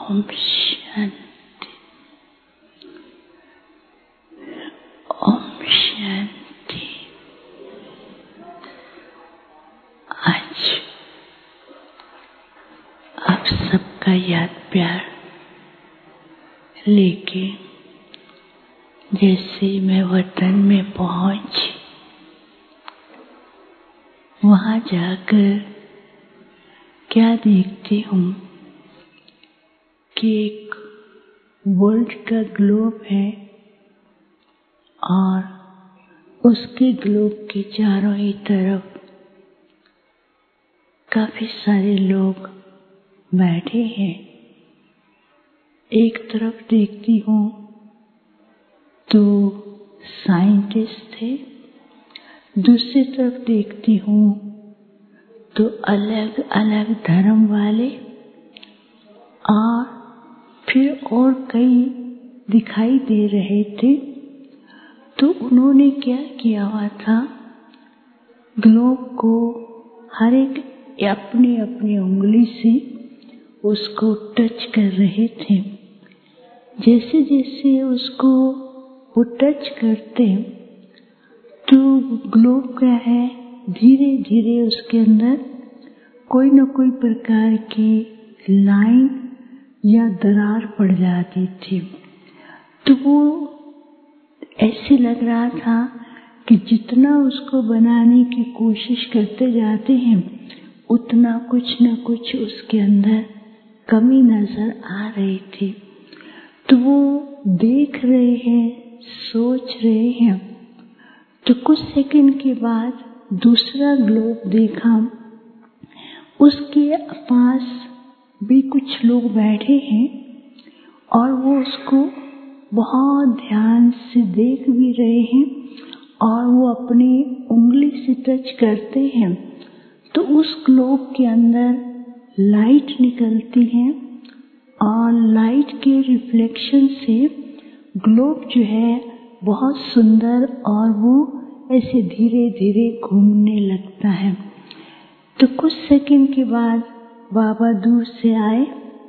ओम शांति। ओम शांति। आज आप सबका याद प्यार लेके जैसे मैं वतन में पहुंची, वहां जाकर क्या देखती हूँ कि एक वर्ल्ड का ग्लोब है और उसके ग्लोब के चारों ही तरफ काफी सारे लोग बैठे हैं। एक तरफ देखती हूँ तो साइंटिस्ट थे, दूसरी तरफ देखती हूँ तो अलग अलग धर्म वाले और फिर और कई दिखाई दे रहे थे। तो उन्होंने क्या किया हुआ था, ग्लोब को हर एक अपनी अपनी उंगली से उसको टच कर रहे थे। जैसे जैसे उसको वो टच करते तो ग्लोब क्या है, धीरे धीरे उसके अंदर कोई न कोई प्रकार की लाइन या दरार पड़ जाती थी। तो वो ऐसे लग रहा था कि जितना उसको बनाने की कोशिश करते जाते हैं उतना कुछ न कुछ उसके अंदर कमी नजर आ रही थी। तो वो देख रहे हैं, सोच रहे हैं। तो कुछ सेकंड के बाद दूसरा ग्लोब देखा, उसके पास भी कुछ लोग बैठे हैं और वो उसको बहुत ध्यान से देख भी रहे हैं और वो अपनी उंगली से टच करते हैं। तो उस ग्लोब के अंदर लाइट निकलती है और लाइट के रिफ्लेक्शन से ग्लोब जो है बहुत सुंदर और वो ऐसे धीरे धीरे घूमने लगता है। तो कुछ सेकंड के बाद बाबा दूर से आए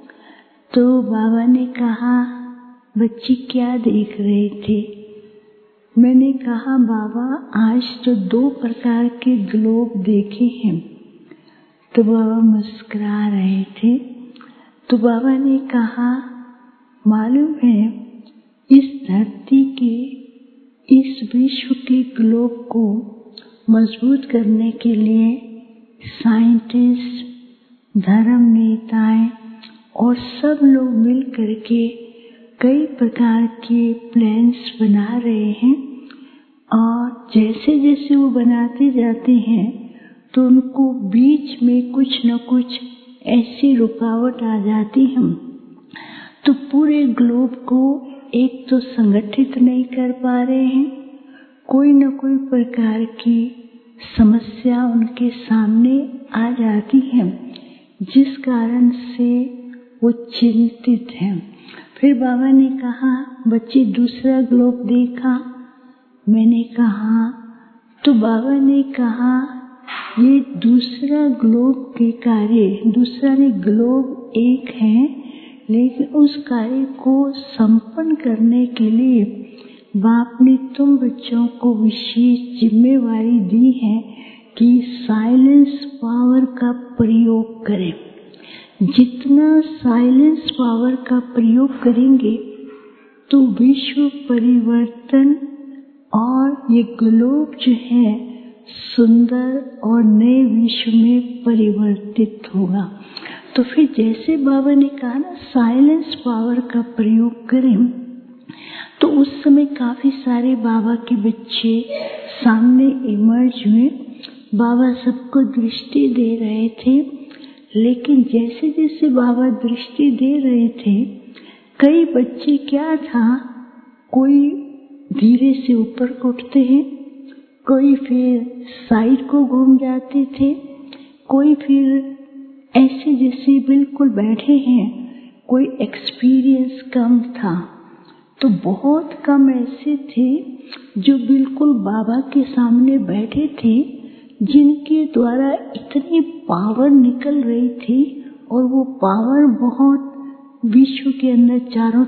तो बाबा ने कहा, बच्ची क्या देख रही थी? मैंने कहा, बाबा आज तो 2 प्रकार के ग्लोब देखे हैं। तो बाबा मुस्कुरा रहे थे। तो बाबा ने कहा, मालूम है इस धरती के, इस विश्व के ग्लोब को मजबूत करने के लिए साइंटिस्ट, धर्म नेताएं और सब लोग मिल करके कई प्रकार के प्लान्स बना रहे हैं और जैसे जैसे वो बनाते जाते हैं तो उनको बीच में कुछ न कुछ ऐसी रुकावट आ जाती है तो पूरे ग्लोब को एक तो संगठित नहीं कर पा रहे हैं, कोई न कोई प्रकार की समस्या उनके सामने आ जाती है जिस कारण से वो चिंतित हैं। फिर बाबा ने कहा, बच्ची दूसरा ग्लोब देखा? मैंने कहा। तो बाबा ने कहा, ये दूसरा ग्लोब के कार्य, दूसरा नहीं ग्लोब एक है लेकिन उस कार्य को संपन्न करने के लिए बाप ने तुम बच्चों को विशेष जिम्मेवारी दी है कि साइलेंस पावर का प्रयोग करें। जितना साइलेंस पावर का प्रयोग करेंगे तो विश्व परिवर्तन और ये ग्लोब जो है सुंदर और नए विश्व में परिवर्तित होगा। तो फिर जैसे बाबा ने कहा ना, साइलेंस पावर का प्रयोग करें, तो उस समय काफी सारे बाबा के बच्चे सामने इमर्ज हुए। बाबा सबको दृष्टि दे रहे थे, लेकिन जैसे जैसे बाबा दृष्टि दे रहे थे कई बच्चे क्या था, कोई धीरे से ऊपर को उठते हैं, कोई फिर साइड को घूम जाते थे, कोई फिर ऐसे जैसे बिल्कुल बैठे हैं, कोई एक्सपीरियंस कम था। तो बहुत कम ऐसे थे जो बिल्कुल बाबा के सामने बैठे थे जिनके द्वारा इतनी पावर निकल रही थी और वो पावर बहुत विश्व के अंदर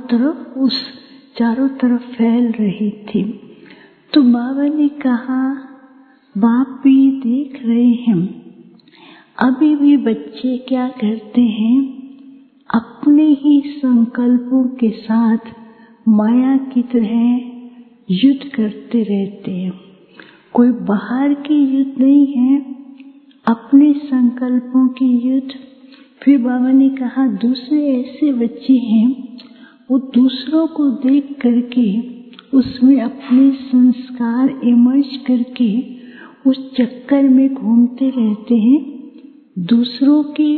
चारों तरफ फैल रही थी। तो बाबा ने कहा, बाप भी देख रहे हैं, अभी भी बच्चे क्या करते हैं, अपने ही संकल्पों के साथ माया की तरह युद्ध करते रहते हैं। कोई बाहर की युद्ध नहीं है, अपने संकल्पों की युद्ध। फिर बाबा ने कहा, दूसरे ऐसे बच्चे हैं, वो दूसरों को देख करके उसमें अपने संस्कार इमर्ज करके उस चक्कर में घूमते रहते हैं। दूसरों की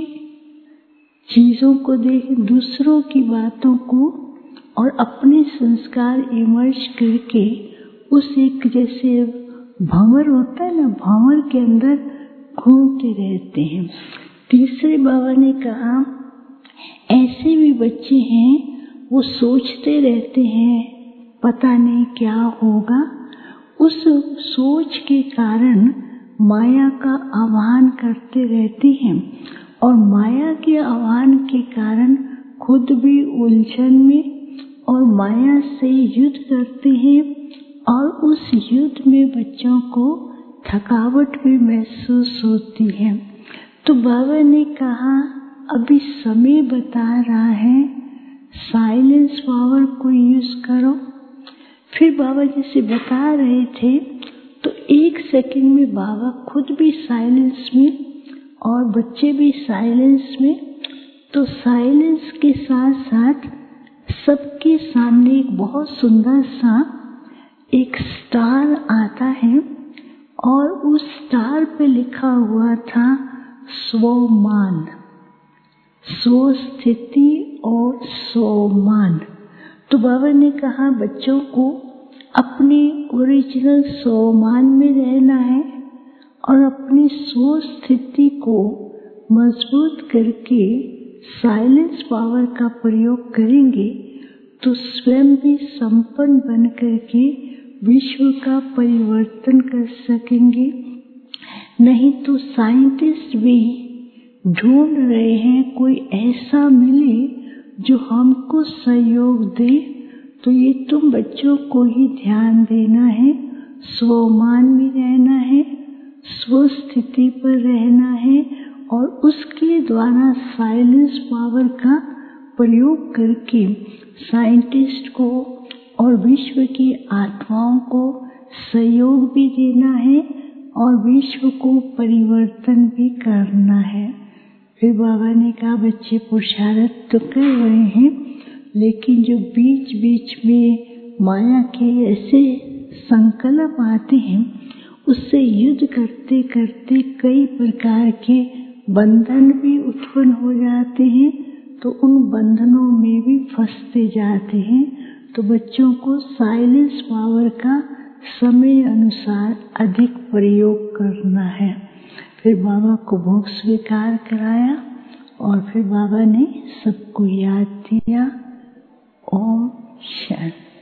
चीजों को देख, दूसरों की बातों को और अपने संस्कार इमर्ज करके उस एक जैसे भंवर होता है ना, भंवर के अंदर घूमते रहते हैं। तीसरे बाबा ने कहा, ऐसे भी बच्चे हैं, वो सोचते रहते हैं पता नहीं क्या होगा। उस सोच के कारण माया का आह्वान करते रहते हैं और माया के आह्वान के कारण खुद भी उलझन में और माया से युद्ध करते हैं और उस युद्ध में बच्चों को थकावट भी महसूस होती है। तो बाबा ने कहा, अभी समय बता रहा है, साइलेंस पावर को यूज करो। फिर बाबा जैसे बता रहे थे तो 1 सेकंड में बाबा खुद भी साइलेंस में और बच्चे भी साइलेंस में। तो साइलेंस के साथ साथ सबके सामने एक बहुत सुंदर सा एक स्टार आता है और उस स्टार पे लिखा हुआ था स्वमान, स्वस्थिति और स्वमान। तो बाबा ने कहा, बच्चों को अपने ओरिजिनल स्वमान में रहना है और अपनी स्वस्थिति को मजबूत करके साइलेंस पावर का प्रयोग करेंगे तो स्वयं भी संपन्न बन करके विश्व का परिवर्तन कर सकेंगे। नहीं तो साइंटिस्ट भी ढूंढ रहे हैं कोई ऐसा मिले जो हमको सहयोग दे। तो ये तुम बच्चों को ही ध्यान देना है, स्वमान में रहना है, स्वस्थिति पर रहना है और उसके द्वारा साइलेंस पावर का प्रयोग करके साइंटिस्ट को और विश्व की आत्माओं को सहयोग भी देना है और विश्व को परिवर्तन भी करना है। फिर बाबा ने कहा, बच्चे पुरुषार्थ तो कर रहे हैं, लेकिन जो बीच बीच में माया के ऐसे संकल्प आते हैं, उससे युद्ध करते करते कई प्रकार के बंधन भी उत्पन्न हो जाते हैं, तो उन बंधनों में भी फंसते जाते हैं। तो बच्चों को साइलेंस पावर का समय अनुसार अधिक प्रयोग करना है। फिर बाबा को भोग स्वीकार कराया और फिर बाबा ने सबको याद दिया। ओम शांति।